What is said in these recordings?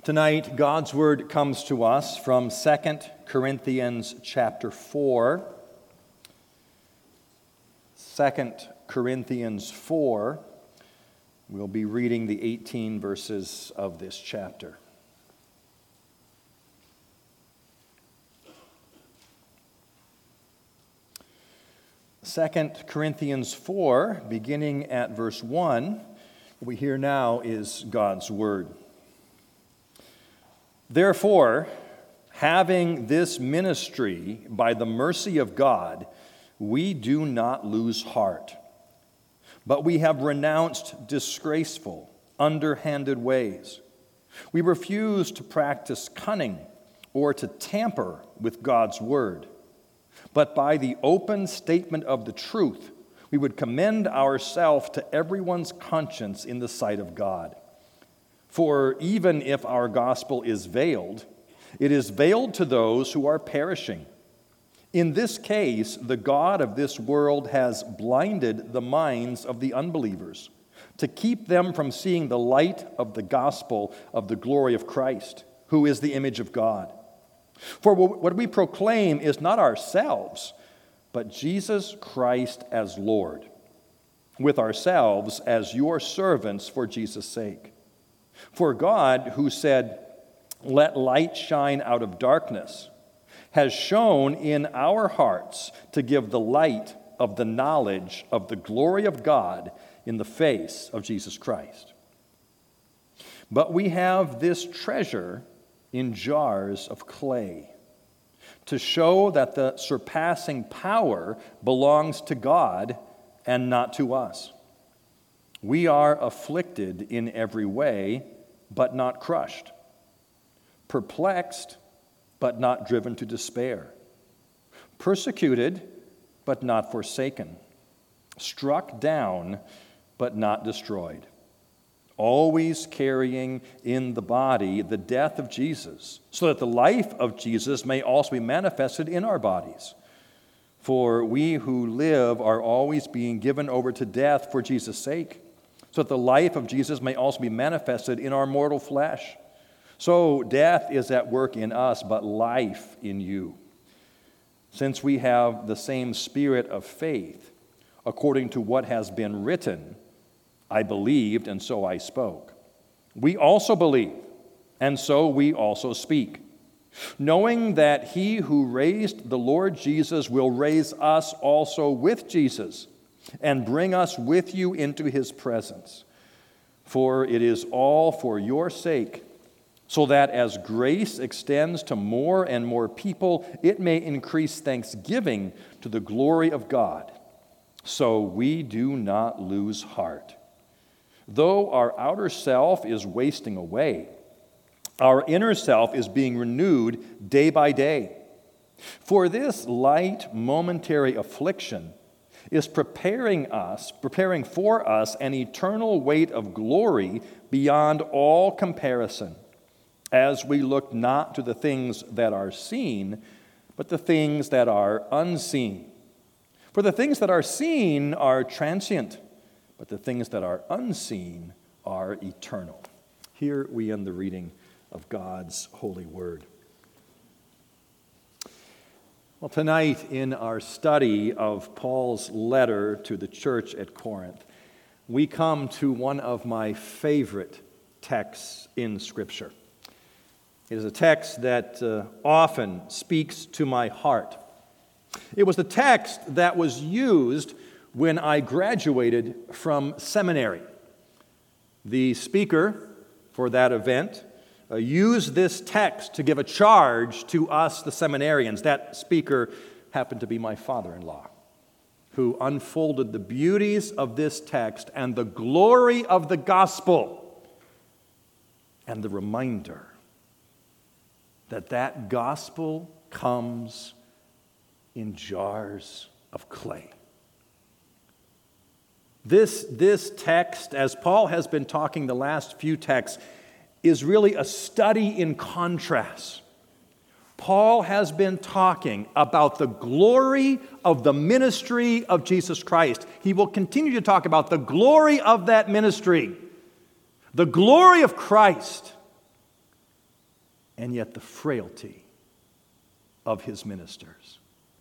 Tonight, God's Word comes to us from 2 Corinthians chapter 4. 2 Corinthians 4. We'll be reading the 18 verses of this chapter. Second Corinthians 4, beginning at verse 1, what we hear now is God's Word. Therefore, having this ministry by the mercy of God, we do not lose heart, but we have renounced disgraceful, underhanded ways. We refuse to practice cunning or to tamper with God's word, but by the open statement of the truth, we would commend ourselves to everyone's conscience in the sight of God. For even if our gospel is veiled, it is veiled to those who are perishing. In this case, the God of this world has blinded the minds of the unbelievers to keep them from seeing the light of the gospel of the glory of Christ, who is the image of God. For what we proclaim is not ourselves, but Jesus Christ as Lord, with ourselves as your servants for Jesus' sake. For God, who said, "Let light shine out of darkness," has shone in our hearts to give the light of the knowledge of the glory of God in the face of Jesus Christ. But we have this treasure in jars of clay, to show that the surpassing power belongs to God and not to us. We are afflicted in every way, but not crushed, perplexed, but not driven to despair, persecuted, but not forsaken, struck down, but not destroyed, always carrying in the body the death of Jesus, so that the life of Jesus may also be manifested in our bodies. For we who live are always being given over to death for Jesus' sake, so that the life of Jesus may also be manifested in our mortal flesh. So death is at work in us, but life in you. Since we have the same spirit of faith, according to what has been written, I believed, and so I spoke. We also believe, and so we also speak, knowing that he who raised the Lord Jesus will raise us also with Jesus and bring us with you into his presence. For it is all for your sake, so that as grace extends to more and more people, it may increase thanksgiving to the glory of God. So we do not lose heart. Though our outer self is wasting away, our inner self is being renewed day by day. For this light momentary affliction is preparing for us an eternal weight of glory beyond all comparison, as we look not to the things that are seen, but the things that are unseen. For the things that are seen are transient, but the things that are unseen are eternal. Here we end the reading of God's holy word. Well, tonight in our study of Paul's letter to the church at Corinth, we come to one of my favorite texts in Scripture. It is a text that often speaks to my heart. It was the text that was used when I graduated from seminary. The speaker for that event used this text to give a charge to us, the seminarians. That speaker happened to be my father-in-law, who unfolded the beauties of this text and the glory of the gospel and the reminder that that gospel comes in jars of clay. This text, as Paul has been talking the last few texts, is really a study in contrast. Paul has been talking about the glory of the ministry of Jesus Christ. He will continue to talk about the glory of that ministry, the glory of Christ. and yet the frailty of his ministers.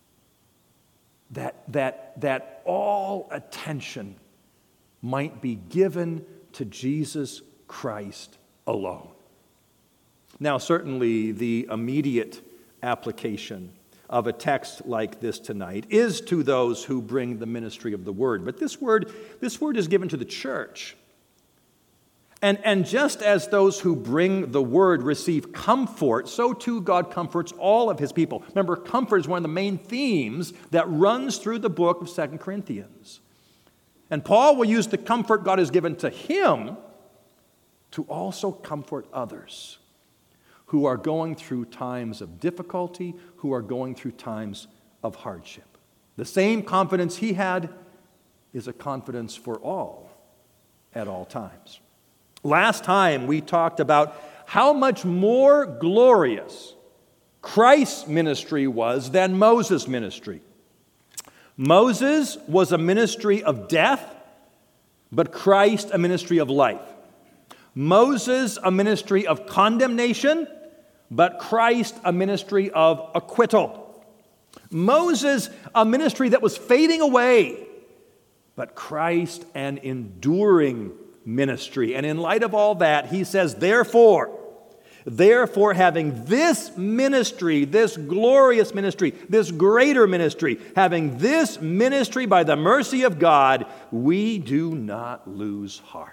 That all attention might be given to Jesus Christ alone. Now, certainly the immediate application of a text like this tonight is to those who bring the ministry of the word. But this word is given to the church. And just as those who bring the word receive comfort, so too God comforts all of his people. Remember, comfort is one of the main themes that runs through the book of 2 Corinthians. And Paul will use the comfort God has given to him to also comfort others who are going through times of difficulty, who are going through times of hardship. The same confidence he had is a confidence for all at all times. Last time we talked about how much more glorious Christ's ministry was than Moses' ministry. Moses was a ministry of death, but Christ a ministry of life. Moses a ministry of condemnation, but Christ a ministry of acquittal. Moses a ministry that was fading away, but Christ an enduring ministry. And in light of all that, he says, therefore, having this ministry, this glorious ministry, this greater ministry, having this ministry by the mercy of God, we do not lose heart.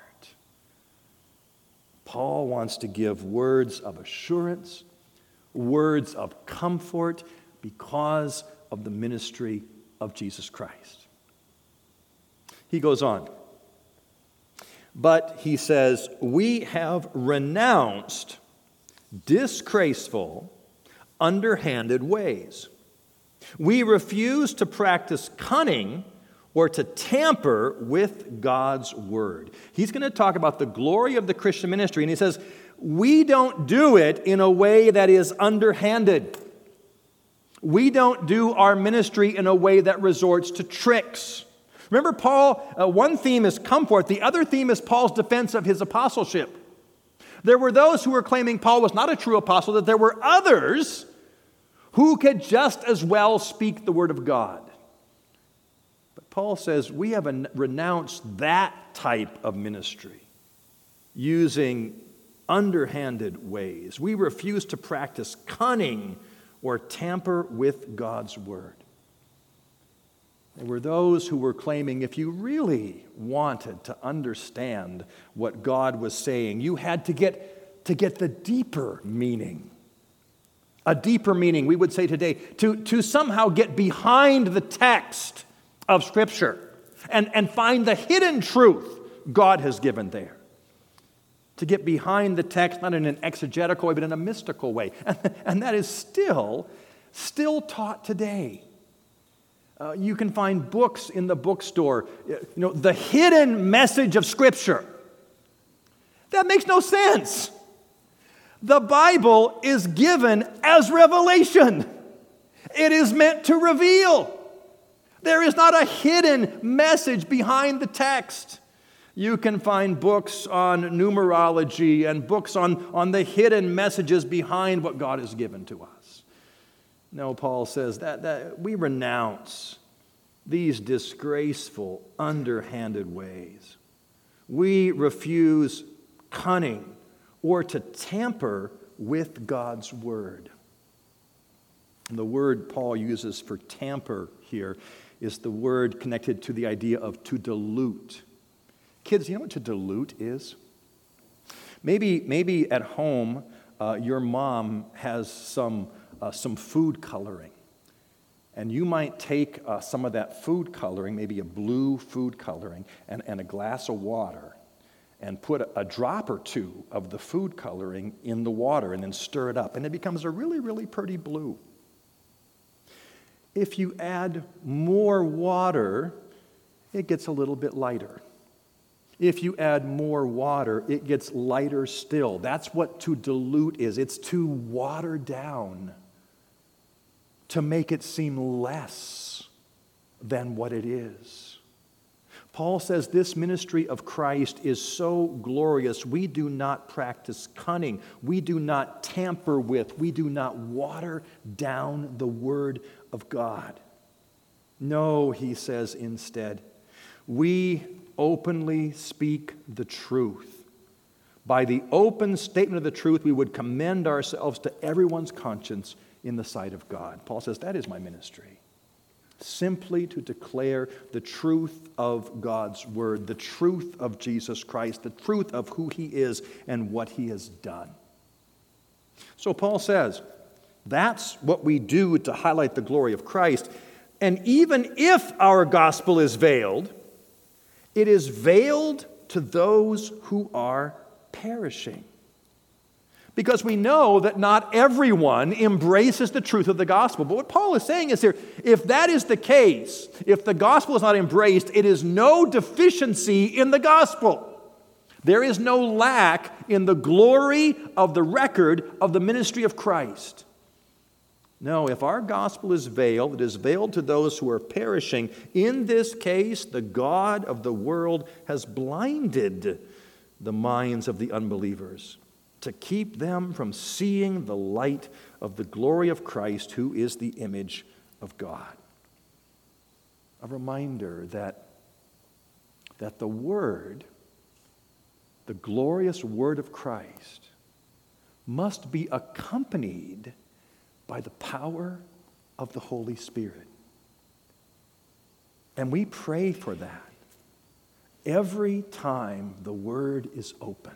Paul wants to give words of assurance, words of comfort because of the ministry of Jesus Christ. He goes on. But he says, we have renounced disgraceful, underhanded ways. We refuse to practice cunning or to tamper with God's word. He's going to talk about the glory of the Christian ministry, and he says, we don't do it in a way that is underhanded. We don't do our ministry in a way that resorts to tricks. Remember, Paul, one theme is comfort. The other theme is Paul's defense of his apostleship. There were those who were claiming Paul was not a true apostle, that there were others who could just as well speak the word of God. But Paul says we have renounced that type of ministry, using underhanded ways. We refuse to practice cunning or tamper with God's word. There were those who were claiming if you really wanted to understand what God was saying, you had to get the deeper meaning. A deeper meaning, we would say today, to somehow get behind the text of Scripture and find the hidden truth God has given there. To get behind the text, not in an exegetical way, but in a mystical way. And that is still taught today. You can find books in the bookstore, the hidden message of Scripture. That makes no sense. The Bible is given as revelation. It is meant to reveal. There is not a hidden message behind the text. You can find books on numerology and books on the hidden messages behind what God has given to us. No, Paul says that we renounce these disgraceful, underhanded ways. We refuse cunning or to tamper with God's word. And the word Paul uses for tamper here is the word connected to the idea of to dilute. Kids, you know what to dilute is? Maybe at home your mom has some food coloring. And you might take some of that food coloring, maybe a blue food coloring, and a glass of water, and put a drop or two of the food coloring in the water and then stir it up. And it becomes a really, really pretty blue. If you add more water, it gets a little bit lighter. If you add more water, it gets lighter still. That's what to dilute is. It's to water down, to make it seem less than what it is. Paul says this ministry of Christ is so glorious, we do not practice cunning. We do not tamper with. We do not water down the word of God. No, he says instead, we openly speak the truth. By the open statement of the truth, we would commend ourselves to everyone's conscience in the sight of God. Paul says, that is my ministry. Simply to declare the truth of God's word, the truth of Jesus Christ, the truth of who he is and what he has done. So Paul says, that's what we do to highlight the glory of Christ. And even if our gospel is veiled, it is veiled to those who are perishing. Because we know that not everyone embraces the truth of the gospel. But what Paul is saying is here, if that is the case, if the gospel is not embraced, it is no deficiency in the gospel. There is no lack in the glory of the record of the ministry of Christ. No, if our gospel is veiled, it is veiled to those who are perishing. In this case, the God of the world has blinded the minds of the unbelievers to keep them from seeing the light of the glory of Christ, who is the image of God. A reminder that the Word, the glorious Word of Christ, must be accompanied by the power of the Holy Spirit. And we pray for that every time the Word is opened,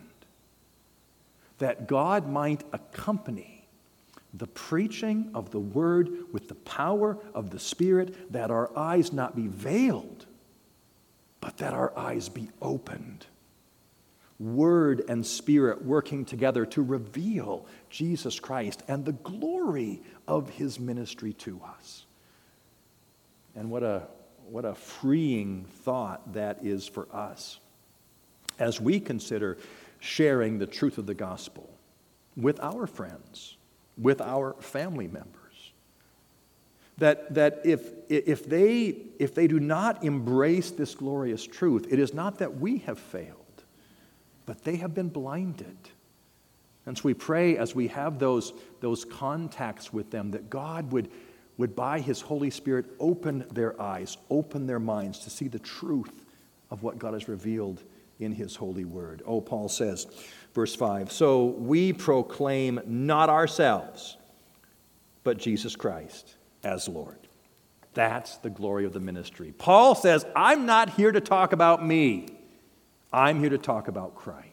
that God might accompany the preaching of the Word with the power of the Spirit, that our eyes not be veiled, but that our eyes be opened. Word and Spirit working together to reveal Jesus Christ and the glory of his ministry to us. And what a freeing thought that is for us as we consider sharing the truth of the gospel with our friends, with our family members. That if they do not embrace this glorious truth, it is not that we have failed, but they have been blinded. And so we pray as we have those contacts with them that God would by his Holy Spirit open their eyes, open their minds to see the truth of what God has revealed in his holy word. Oh, Paul says, verse 5, so we proclaim not ourselves, but Jesus Christ as Lord. That's the glory of the ministry. Paul says, I'm not here to talk about me. I'm here to talk about Christ.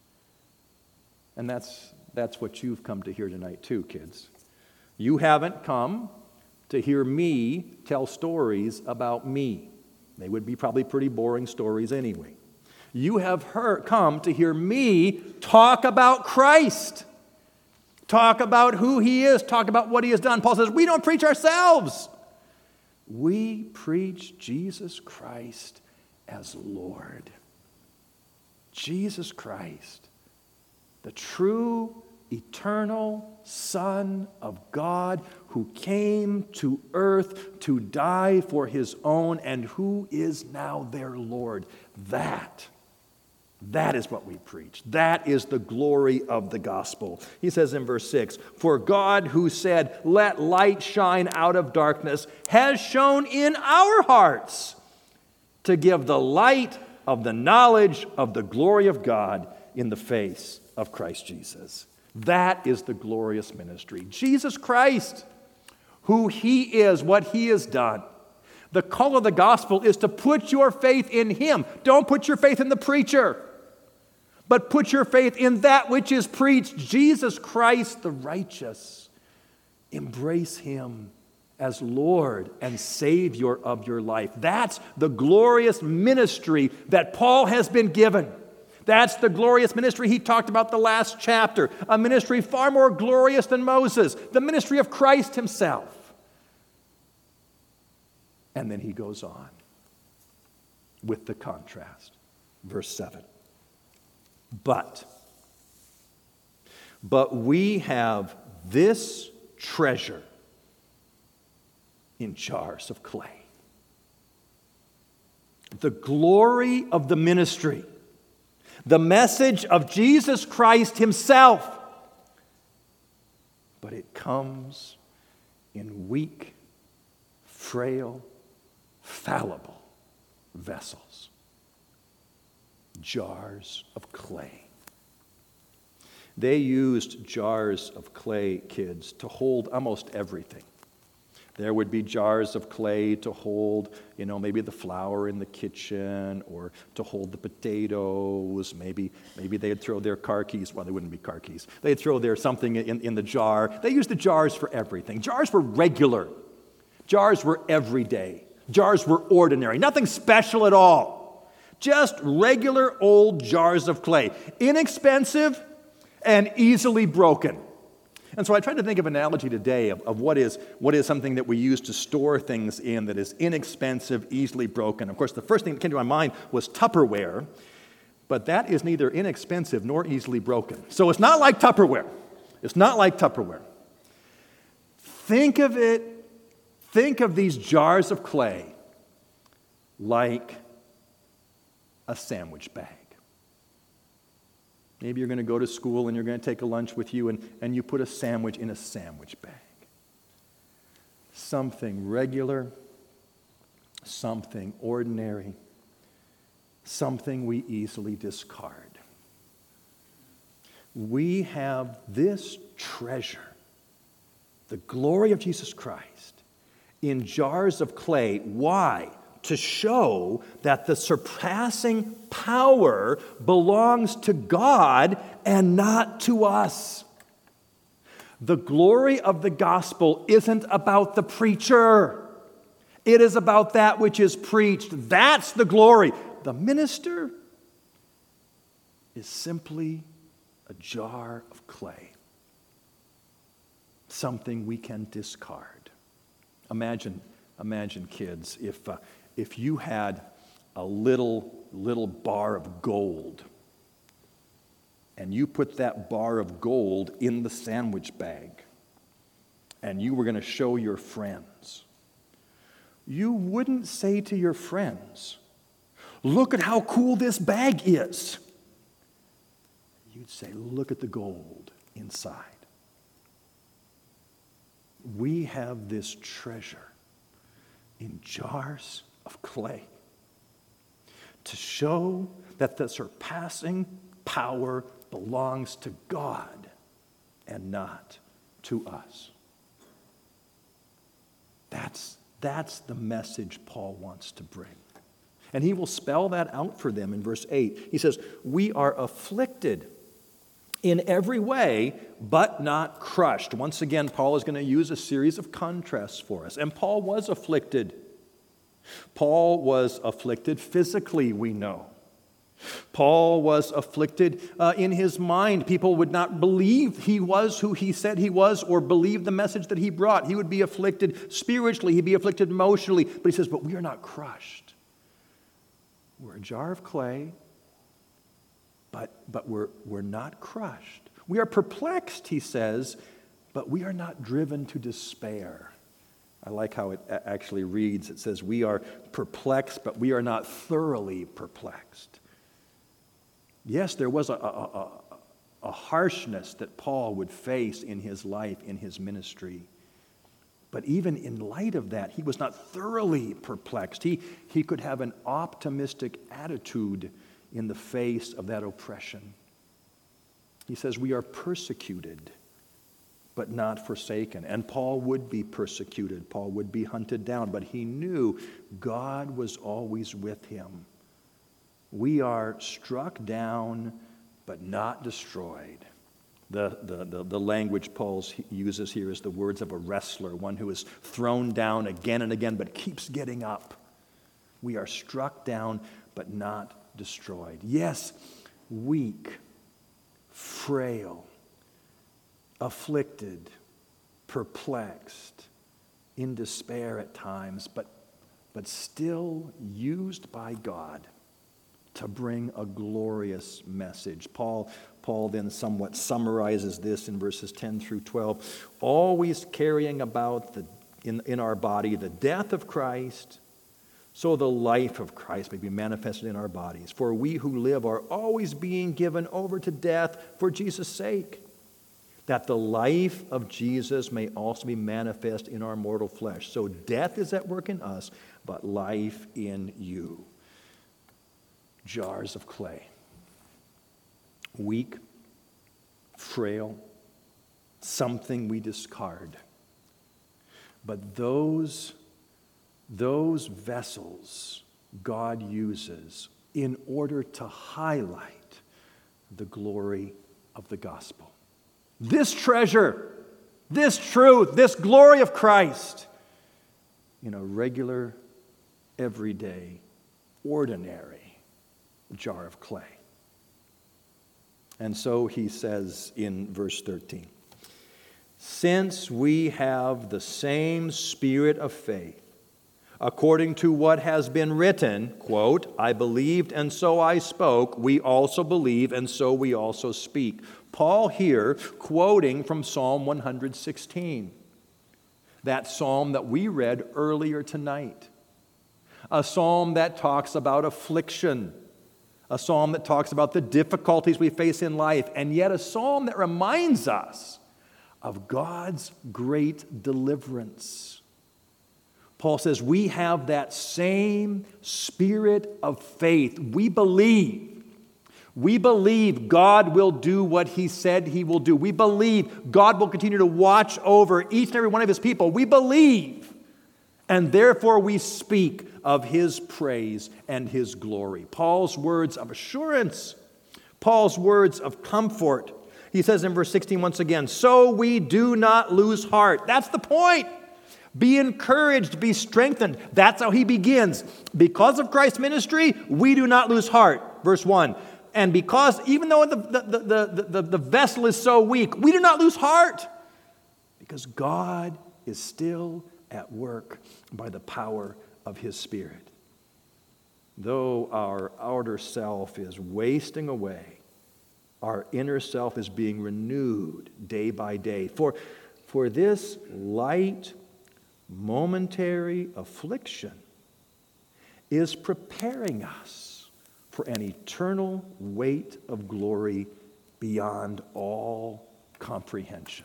And that's what you've come to hear tonight too, kids. You haven't come to hear me tell stories about me. They would be probably pretty boring stories anyway. You have come to hear me talk about Christ. Talk about who he is. Talk about what he has done. Paul says, we don't preach ourselves. We preach Jesus Christ as Lord. Jesus Christ, the true, eternal Son of God who came to earth to die for his own and who is now their Lord. That is what we preach. That is the glory of the gospel. He says in verse 6, for God who said, let light shine out of darkness, has shone in our hearts to give the light of the knowledge of the glory of God in the face of Christ Jesus. That is the glorious ministry. Jesus Christ, who he is, what he has done. The call of the gospel is to put your faith in him. Don't put your faith in the preacher, but put your faith in that which is preached, Jesus Christ the righteous. Embrace him as Lord and Savior of your life. That's the glorious ministry that Paul has been given. That's the glorious ministry he talked about the last chapter, a ministry far more glorious than Moses, the ministry of Christ himself. And then he goes on with the contrast. Verse 7. But we have this treasure in jars of clay. the glory of the ministry, the message of Jesus Christ himself. But it comes in weak, frail, fallible vessels, jars of clay. They used jars of clay, kids, to hold almost everything. There would be jars of clay to hold, maybe the flour in the kitchen, or to hold the potatoes. Maybe they'd throw their car keys. Well, they wouldn't be car keys. They'd throw their something in the jar. They used the jars for everything. Jars were regular. Jars were everyday. Jars were ordinary. Nothing special at all. Just regular old jars of clay. Inexpensive and easily broken. And so I tried to think of an analogy today of what is something that we use to store things in that is inexpensive, easily broken. Of course, the first thing that came to my mind was Tupperware, but that is neither inexpensive nor easily broken. So it's not like Tupperware. It's not like Tupperware. Think of these jars of clay like a sandwich bag. Maybe you're going to go to school and you're going to take a lunch with you and you put a sandwich in a sandwich bag. Something regular, something ordinary, something we easily discard. We have this treasure, the glory of Jesus Christ, in jars of clay. Why? To show that the surpassing power belongs to God and not to us. The glory of the gospel isn't about the preacher. It is about that which is preached. That's the glory. The minister is simply a jar of clay, something we can discard. Imagine, kids, if you had a little bar of gold and you put that bar of gold in the sandwich bag and you were going to show your friends, you wouldn't say to your friends, "Look at how cool this bag is." You'd say, "Look at the gold inside." We have this treasure in jars of clay to show that the surpassing power belongs to God and not to us. That's the message Paul wants to bring. And he will spell that out for them in verse 8. He says, "We are afflicted in every way, but not crushed." Once again, Paul is going to use a series of contrasts for us. And Paul was afflicted. Paul was afflicted physically, we know. Paul was afflicted in his mind. People would not believe he was who he said he was or believe the message that he brought. He would be afflicted spiritually. He'd be afflicted emotionally. But he says, but we are not crushed. We're a jar of clay, but we're not crushed. We are perplexed, he says, but we are not driven to despair. I like how it actually reads. It says, we are perplexed, but we are not thoroughly perplexed. Yes, there was a harshness that Paul would face in his life, in his ministry. But even in light of that, he was not thoroughly perplexed. He could have an optimistic attitude in the face of that oppression. He says, we are persecuted, but not forsaken. And Paul would be persecuted. Paul would be hunted down. But he knew God was always with him. We are struck down, but not destroyed. The language Paul uses here is the words of a wrestler, one who is thrown down again and again, but keeps getting up. We are struck down, but not destroyed. Yes, weak, frail, afflicted, perplexed, in despair at times, but still used by God to bring a glorious message. Paul then somewhat summarizes this in verses 10 through 12, always carrying about in our body the death of Christ, so the life of Christ may be manifested in our bodies. For we who live are always being given over to death for Jesus' sake, that the life of Jesus may also be manifest in our mortal flesh. So death is at work in us, but life in you. Jars of clay. Weak, frail, something we discard. But those vessels God uses in order to highlight the glory of the gospel. This treasure, this truth, this glory of Christ in a regular, everyday, ordinary jar of clay. And so he says in verse 13, since we have the same spirit of faith, according to what has been written, quote, I believed and so I spoke, we also believe and so we also speak. Paul here quoting from Psalm 116, that psalm that we read earlier tonight. A psalm that talks about affliction, a psalm that talks about the difficulties we face in life, and yet a psalm that reminds us of God's great deliverance. Paul says we have that same spirit of faith. We believe God will do what he said he will do. We believe God will continue to watch over each and every one of his people. We believe, and therefore we speak of his praise and his glory. Paul's words of assurance, Paul's words of comfort. He says in verse 16 once again, so we do not lose heart. That's the point. Be encouraged, be strengthened. That's how he begins. Because of Christ's ministry, we do not lose heart. Verse 1. And because, even though the vessel is so weak, we do not lose heart. Because God is still at work by the power of his Spirit. Though our outer self is wasting away, our inner self is being renewed day by day. For this light, momentary affliction is preparing us for an eternal weight of glory beyond all comprehension.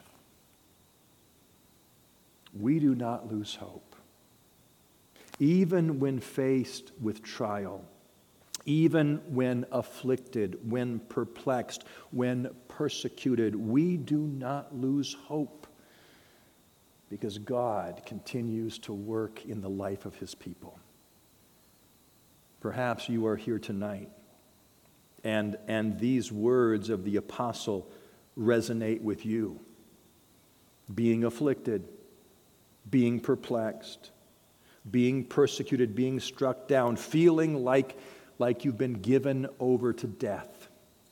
We do not lose hope. Even when faced with trial, even when afflicted, when perplexed, when persecuted, we do not lose hope. Because God continues to work in the life of his people. Perhaps you are here tonight, and these words of the apostle resonate with you. Being afflicted, being perplexed, being persecuted, being struck down, feeling like you've been given over to death.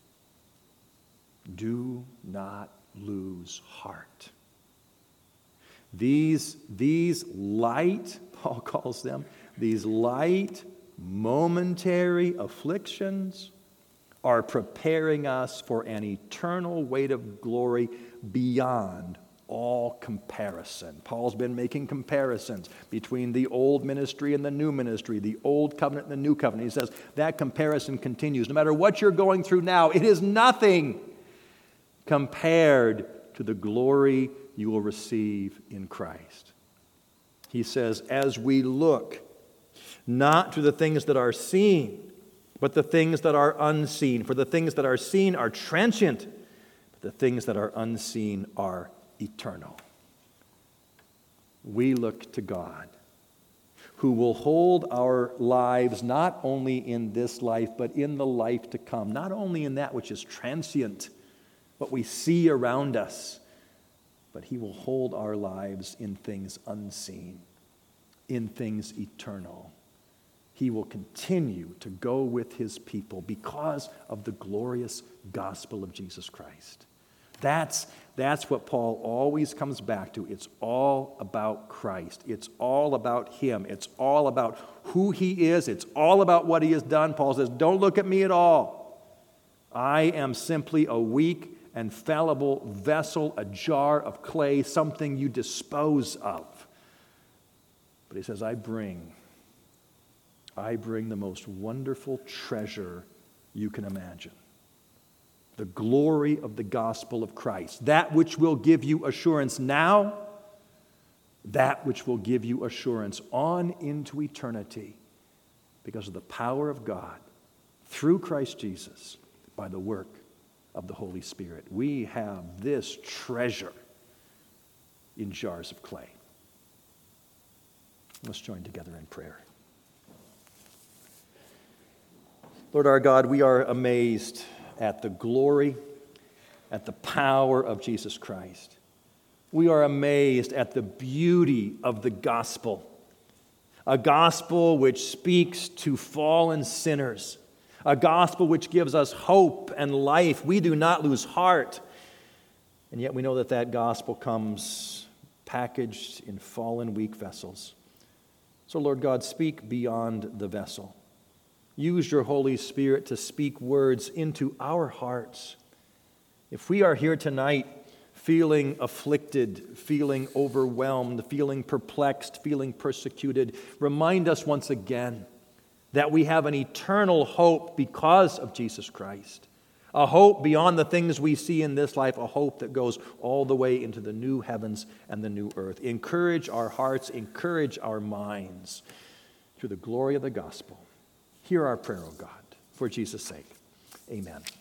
Do not lose heart. These light, Paul calls them, these light, momentary afflictions are preparing us for an eternal weight of glory beyond all comparison. Paul's been making comparisons between the old ministry and the new ministry, the old covenant and the new covenant. He says that comparison continues. No matter what you're going through now, it is nothing compared to the glory you will receive in Christ. He says, as we look not to the things that are seen, but the things that are unseen. For the things that are seen are transient, but the things that are unseen are eternal. We look to God, who will hold our lives not only in this life, but in the life to come. Not only in that which is transient, what we see around us, but he will hold our lives in things unseen, in things eternal. He will continue to go with his people because of the glorious gospel of Jesus Christ. That's what Paul always comes back to. It's all about Christ. It's all about him. It's all about who he is. It's all about what he has done. Paul says, don't look at me at all. I am simply a weak and fallible vessel, a jar of clay, something you dispose of. But he says, I bring I bring the most wonderful treasure you can imagine. The glory of the gospel of Christ. That which will give you assurance now, that which will give you assurance on into eternity because of the power of God through Christ Jesus by the work of the Holy Spirit. We have this treasure in jars of clay. Let's join together in prayer. Lord our God, we are amazed at the glory, at the power of Jesus Christ. We are amazed at the beauty of the gospel, a gospel which speaks to fallen sinners, a gospel which gives us hope and life. We do not lose heart, and yet we know that that gospel comes packaged in fallen, weak vessels. So, Lord God, speak beyond the vessel. Use your Holy Spirit to speak words into our hearts. If we are here tonight feeling afflicted, feeling overwhelmed, feeling perplexed, feeling persecuted, remind us once again that we have an eternal hope because of Jesus Christ. A hope beyond the things we see in this life, a hope that goes all the way into the new heavens and the new earth. Encourage our hearts, encourage our minds through the glory of the gospel. Hear our prayer, O God, for Jesus' sake. Amen.